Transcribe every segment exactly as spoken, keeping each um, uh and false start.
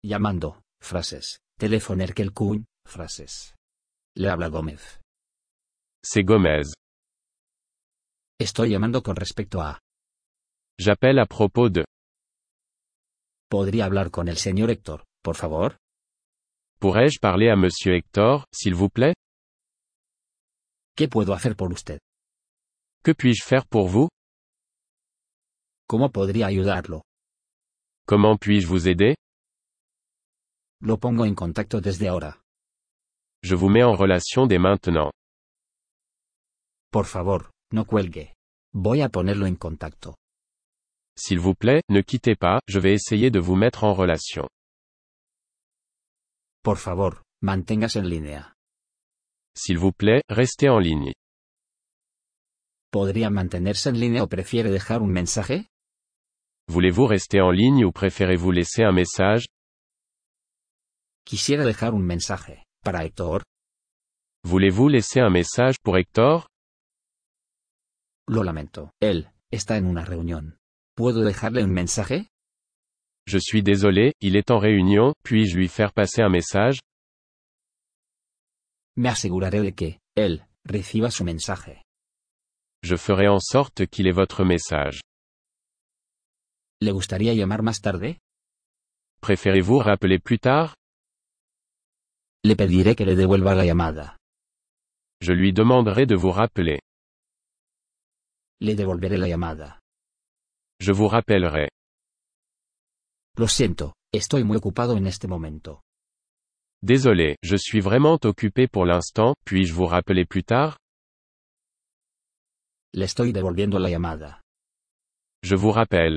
Llamando, frases. Telefoner quelqu'un, frases. Le habla Gómez. C'est Gomez. Estoy llamando con respecto a. J'appelle à propos de. ¿Podría hablar con el señor Héctor, por favor? Pourrais-je parler à Monsieur Hector, s'il vous plaît? ¿Qué puedo hacer por usted? Que puis-je faire pour vous? ¿Cómo podría ayudarlo? Comment puis-je vous aider? Lo pongo en contacto desde ahora. Je vous mets en relation dès maintenant. Por favor, no cuelgue. Voy a ponerlo en contacto. S'il vous plaît, ne quittez pas, je vais essayer de vous mettre en relation. Por favor, manténgase en línea. S'il vous plaît, restez en ligne. ¿Podría mantenerse en línea o prefiere dejar un mensaje? Voulez-vous rester en ligne ou préférez-vous laisser un message? Quisiera dejar un mensaje, para Héctor. Voulez-vous laisser un message pour Hector? Lo lamento. Él, está en una reunión. ¿Puedo dejarle un mensaje? Je suis désolé, il est en réunion, puis-je lui faire passer un message? Me aseguraré de que, él, reciba su mensaje. Je ferai en sorte qu'il ait votre message. ¿Le gustaría llamar más tarde? Préférez-vous rappeler plus tard? Le pediré que le devuelva la llamada. Je lui demanderai de vous rappeler. Le devolveré la llamada. Je vous rappellerai. Lo siento, estoy muy ocupado en este momento. Désolé, je suis vraiment occupé pour l'instant, puis-je vous rappeler plus tard? Le estoy devolviendo la llamada. Je vous rappelle.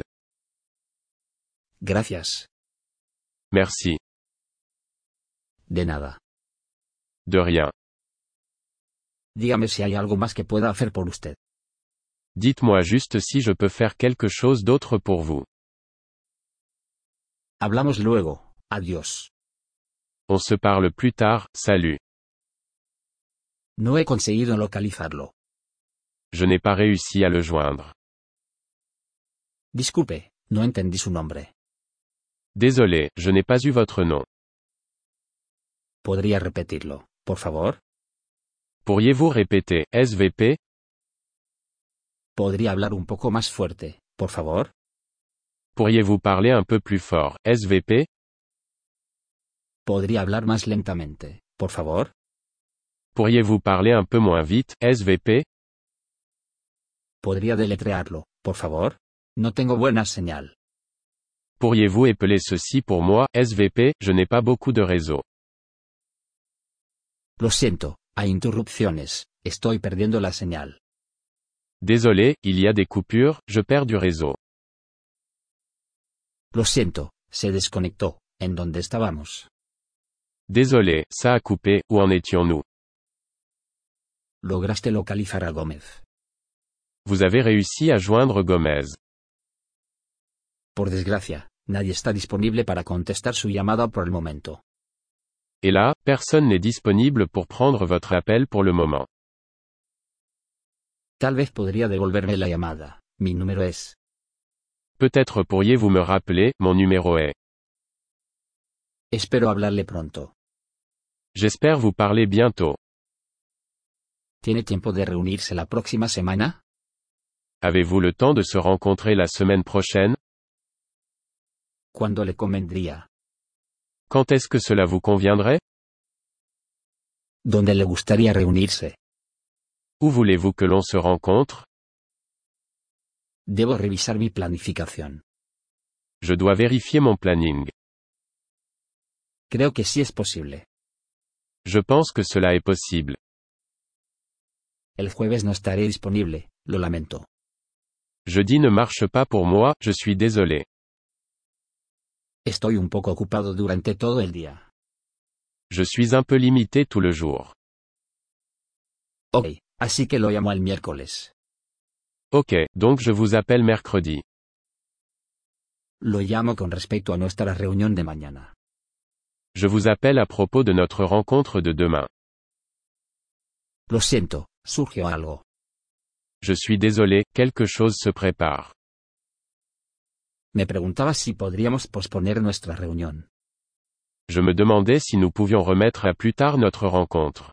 Gracias. Merci. De nada. De rien. Dígame si hay algo más que pueda hacer por usted. Dites-moi juste si je peux faire quelque chose d'autre pour vous. Hablamos luego. Adiós. On se parle plus tard, salut. No he conseguido localizarlo. Je n'ai pas réussi à le joindre. Disculpe, no entendí su nombre. Désolé, je n'ai pas eu votre nom. ¿Podría repetirlo, por favor? Pourriez-vous répéter, S V P? ¿Podría hablar un poco más fuerte, por favor? Pourriez-vous parler un peu plus fort, S V P? ¿Podría hablar más lentamente, por favor? Pourriez-vous parler un peu moins vite, S V P? ¿Podría deletrearlo, por favor? No tengo buena señal. Pourriez-vous épeler ceci pour moi, S V P? Je n'ai pas beaucoup de réseau. Lo siento, hay interrupciones, estoy perdiendo la señal. Désolé, il y a des coupures, je perds du réseau. Lo siento, se desconectó. ¿En dónde estábamos? Désolé, ça a coupé, où en étions-nous? Lograste localizar a Gómez. Vous avez réussi à joindre Gomez. Por desgracia, nadie está disponible para contestar su llamada por el momento. Et là, personne n'est disponible pour prendre votre appel pour le moment. Tal vez podría devolverme la llamada. Mi número es. Peut-être pourriez-vous me rappeler, mon numéro est. Espero hablarle pronto. J'espère vous parler bientôt. ¿Tiene tiempo de reunirse la próxima semana? Avez-vous le temps de se rencontrer la semaine prochaine? ¿Cuándo le convendría? Quand est-ce que cela vous conviendrait? ¿Dónde le gustaría reunirse? Où voulez-vous que l'on se rencontre? Debo revisar mi planificación. Je dois vérifier mon planning. Creo que sí es posible. Je pense que cela est possible. El jueves no estaré disponible, lo lamento. Jeudi ne marche pas pour moi, je suis désolé. Estoy un poco ocupado durante todo el día. Je suis un peu limité tout le jour. Ok, así que lo llamo el miércoles. Ok, donc je vous appelle mercredi. Lo llamo con respecto a nuestra reunión de mañana. Je vous appelle à propos de notre rencontre de demain. Lo siento, surgió algo. Je suis désolé, quelque chose se prépare. Me preguntaba si podríamos posponer nuestra reunión. Je me demandais si nous pouvions remettre à plus tard notre rencontre.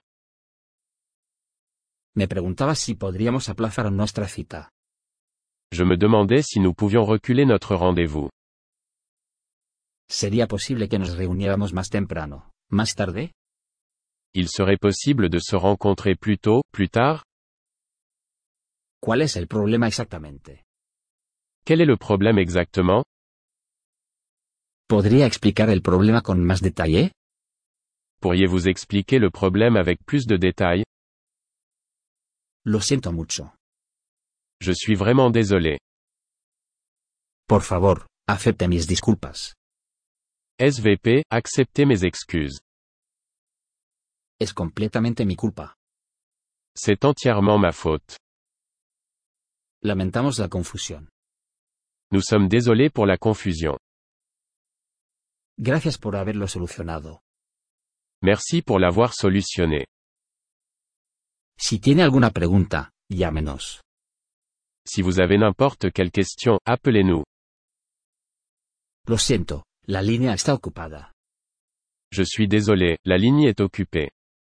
Me preguntaba si podríamos aplazar nuestra cita. Je me demandais si nous pouvions reculer notre rendez-vous. ¿Sería posible que nos reuniéramos más temprano, más tarde? Il serait possible de se rencontrer plus tôt, plus tard? ¿Cuál es el problema exactamente? Quel est le problème exactement? ¿Podría explicar el problema con más detalle? Pourriez-vous expliquer le problème avec plus de détails? Lo siento mucho. Je suis vraiment désolé. Por favor, acepte mis disculpas. S V P, acceptez mes excuses. Es completamente mi culpa. C'est entièrement ma faute. Lamentamos la confusión. Nous sommes désolés pour la confusion. Gracias por haberlo solucionado. Merci pour l'avoir solutionné. Si tiene alguna pregunta, llámenos. Si vous avez n'importe quelle question, appelez-nous. Lo siento, la línea está ocupada. Je suis désolé, la ligne est occupée.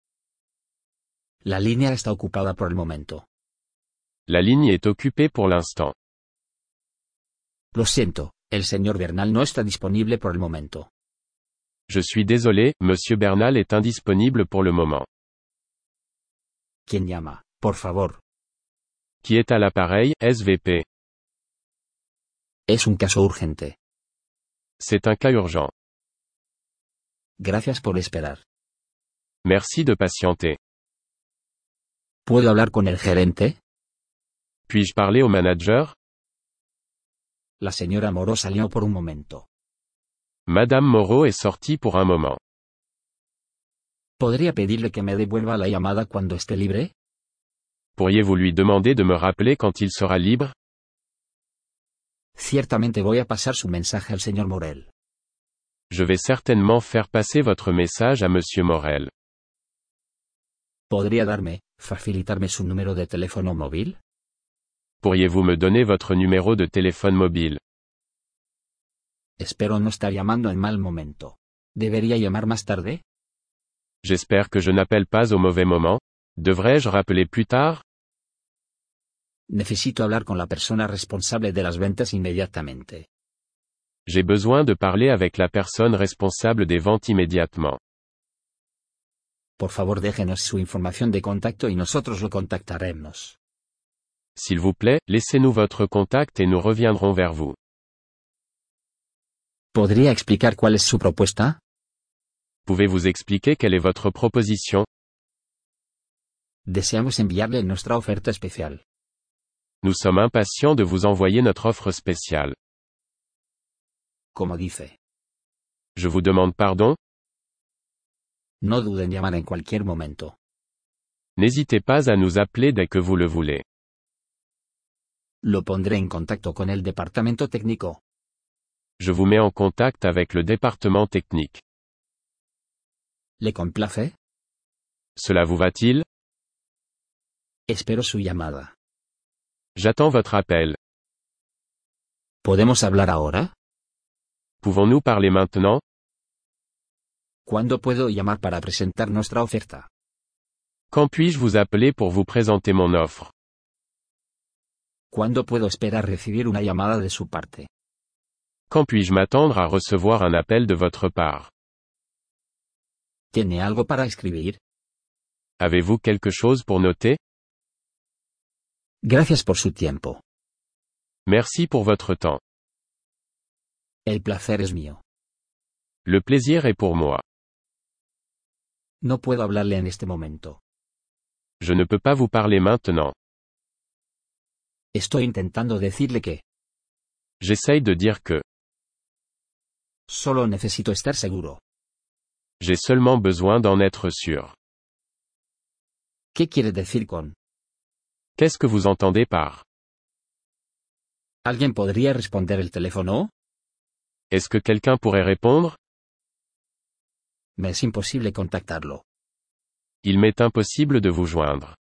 La línea está ocupada por el momento. La ligne est occupée pour l'instant. Lo siento, el señor Bernal no está disponible por el momento. Je suis désolé, Monsieur Bernal est indisponible pour le moment. ¿Quién llama, por favor? Qui est à l'appareil, S V P? Es un caso urgente. C'est un cas urgent. Gracias por esperar. Merci de patienter. ¿Puedo hablar con el gerente? Puis-je parler au manager? La señora Moreau salió por un momento. Madame Moreau est sortie pour un moment. ¿Podría pedirle que me devuelva la llamada cuando esté libre? Pourriez-vous lui demander de me rappeler quand il sera libre? Ciertamente voy a pasar su mensaje al señor Morel. Je vais certainement faire passer votre message à Monsieur Morel. ¿Podría darme, facilitarme su número de teléfono móvil? Pourriez-vous me donner votre numéro de téléphone mobile? Espero no estar llamando en mal momento. ¿Debería llamar más tarde? J'espère que je n'appelle pas au mauvais moment. Devrais-je rappeler plus tard? Necesito hablar con la persona responsable de las ventas inmediatamente. J'ai besoin de parler avec la personne responsable des ventes immédiatement. Por favor, déjenos su información de contacto y nosotros lo contactaremos. S'il vous plaît, laissez-nous votre contact et nous reviendrons vers vous. ¿Podría explicar cuál es su propuesta? Pouvez-vous expliquer quelle est votre proposition? Deseamos enviarle nuestra oferta especial. Nous sommes impatients de vous envoyer notre offre spéciale. Como dice. Je vous demande pardon? No duden en llamar en cualquier momento. N'hésitez pas à nous appeler dès que vous le voulez. Lo pondré en contacto con el departamento técnico. Je vous mets en contact avec le département technique. ¿Le complace? Cela vous va-t-il? Espero su llamada. J'attends votre appel. ¿Podemos hablar ahora? Pouvons-nous parler maintenant? ¿Cuándo puedo llamar para presentar nuestra oferta? Quand puis-je vous appeler pour vous présenter mon offre? ¿Cuándo puedo esperar recibir una llamada de su parte? Quand puis-je m'attendre à recevoir un appel de votre part? ¿Tiene algo para escribir? Avez-vous quelque chose pour noter? Gracias por su tiempo. Merci pour votre temps. El placer es mío. Le plaisir est pour moi. No puedo hablarle en este momento. Je ne peux pas vous parler maintenant. Estoy intentando decirle que. J'essaye de dire que. Solo necesito estar seguro. J'ai seulement besoin d'en être sûr. ¿Qué quiere decir con? Qu'est-ce que vous entendez par? ¿Alguien podría responder el teléfono? Est-ce que quelqu'un pourrait répondre? Me es imposible contactarlo. Il m'est impossible de vous joindre.